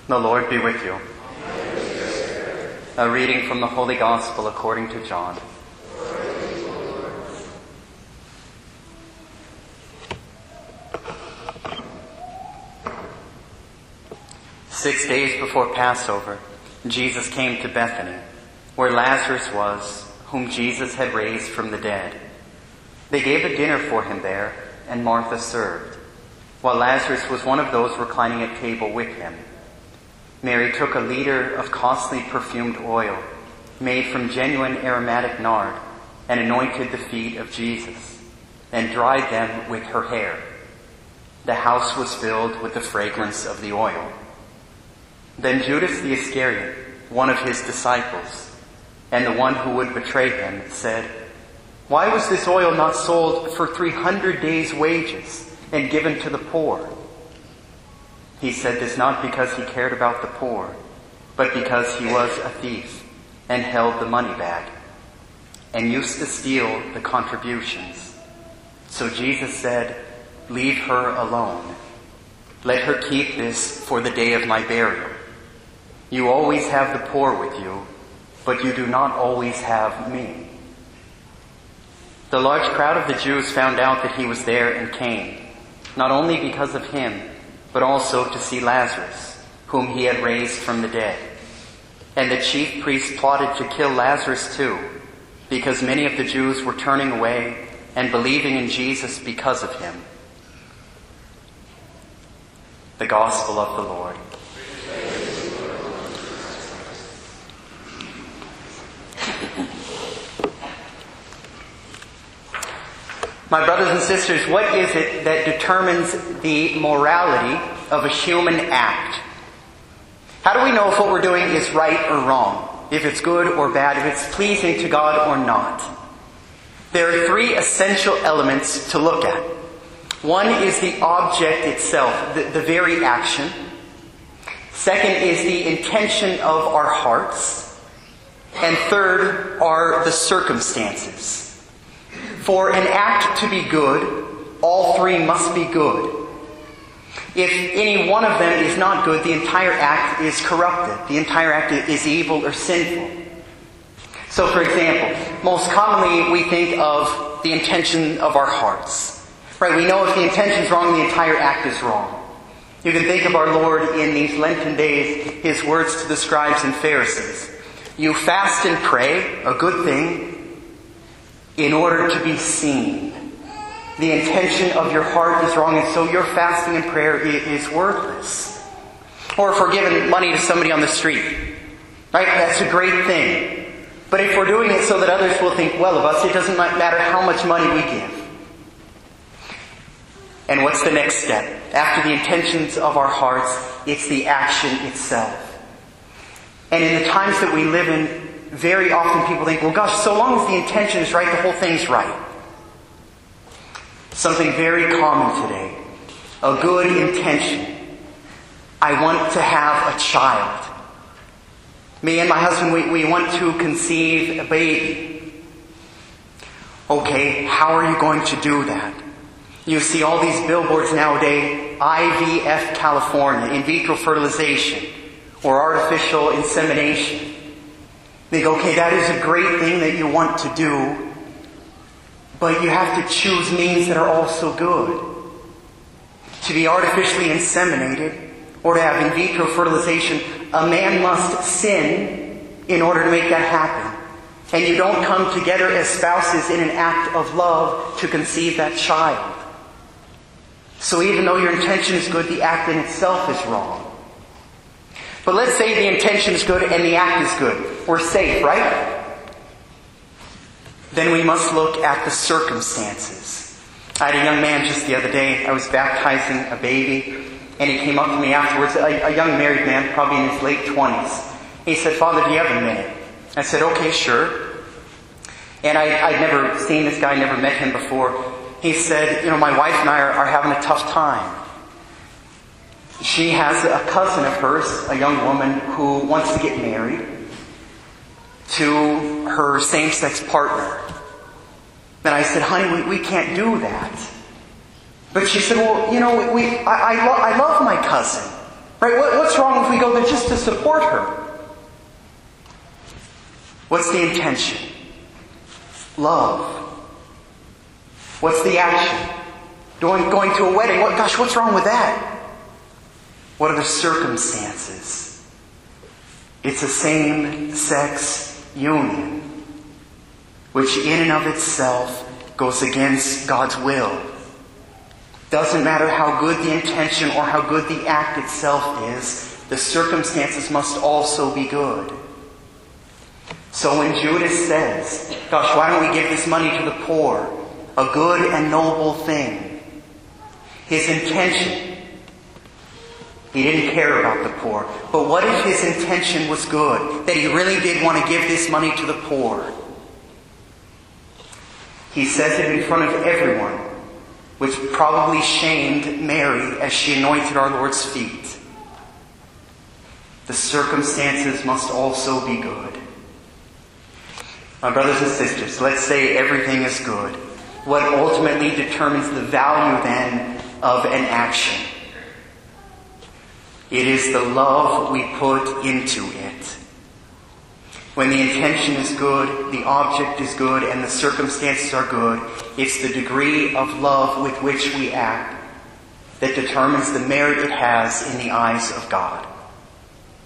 The Lord be with you. A reading from the Holy Gospel according to John. Six days before Passover, Jesus came to Bethany, where Lazarus was, whom Jesus had raised from the dead. They gave a dinner for him there, and Martha served, while Lazarus was one of those reclining at table with him. Mary took a liter of costly perfumed oil, made from genuine aromatic nard, and anointed the feet of Jesus, and dried them with her hair. The house was filled with the fragrance of the oil. Then Judas the Iscariot, one of his disciples, and the one who would betray him, said, "Why was this oil not sold for 300 days' wages and given to the poor?" He said this not because he cared about the poor, but because he was a thief and held the money bag, and used to steal the contributions. So Jesus said, "Leave her alone. Let her keep this for the day of my burial. You always have the poor with you, but you do not always have me." The large crowd of the Jews found out that he was there and came, not only because of him, but also to see Lazarus, whom he had raised from the dead. And the chief priests plotted to kill Lazarus too, because many of the Jews were turning away and believing in Jesus because of him. The Gospel of the Lord. My brothers and sisters, what is it that determines the morality of a human act? How do we know if what we're doing is right or wrong? If it's good or bad? If it's pleasing to God or not? There are three essential elements to look at. One is the object itself, the very action. Second is the intention of our hearts. And third are the circumstances. For an act to be good, all three must be good. If any one of them is not good, the entire act is corrupted. The entire act is evil or sinful. So, for example, most commonly we think of the intention of our hearts. Right? We know if the intention is wrong, the entire act is wrong. You can think of our Lord in these Lenten days, his words to the scribes and Pharisees. You fast and pray, a good thing, in order to be seen. The intention of your heart is wrong, and so your fasting and prayer is worthless. Or if we're giving money to somebody on the street, right? That's a great thing. But if we're doing it so that others will think well of us, it doesn't matter how much money we give. And what's the next step? After the intentions of our hearts, it's the action itself. And in the times that we live in, very often people think, well, gosh, so long as the intention is right, the whole thing's right. Something very common today. A good intention. I want to have a child. Me and my husband, we want to conceive a baby. Okay, how are you going to do that? You see all these billboards nowadays, IVF California, in vitro fertilization, or artificial insemination. They go, okay, that is a great thing that you want to do, but you have to choose means that are also good. To be artificially inseminated, or to have in vitro fertilization, a man must sin in order to make that happen. And you don't come together as spouses in an act of love to conceive that child. So even though your intention is good, the act in itself is wrong. But let's say the intention is good and the act is good. We're safe, right? Then we must look at the circumstances. I had a young man just the other day. I was baptizing a baby, and he came up to me afterwards, a young married man, probably in his late 20s. He said, "Father, do you have a minute?" I said, "Okay, sure." And I'd never seen this guy, never met him before. He said, "My wife and I are having a tough time. She has a cousin of hers, a young woman, who wants to get married to her same-sex partner." And I said, "Honey, we can't do that." But she said, "Well, I love my cousin. Right? What's wrong if we go there just to support her. What's the intention? Love. What's the action? Going to a wedding. What's wrong with that? What are the circumstances? It's a same-sex union, which in and of itself goes against God's will. Doesn't matter how good the intention or how good the act itself is, the circumstances must also be good. So when Judas says, why don't we give this money to the poor? A good and noble thing. His intention, he didn't care about the poor. But what if his intention was good? That he really did want to give this money to the poor? He says it in front of everyone, which probably shamed Mary as she anointed our Lord's feet. The circumstances must also be good. My brothers and sisters, let's say everything is good. What ultimately determines the value then of an action? It is the love we put into it. When the intention is good, the object is good, and the circumstances are good, it's the degree of love with which we act that determines the merit it has in the eyes of God.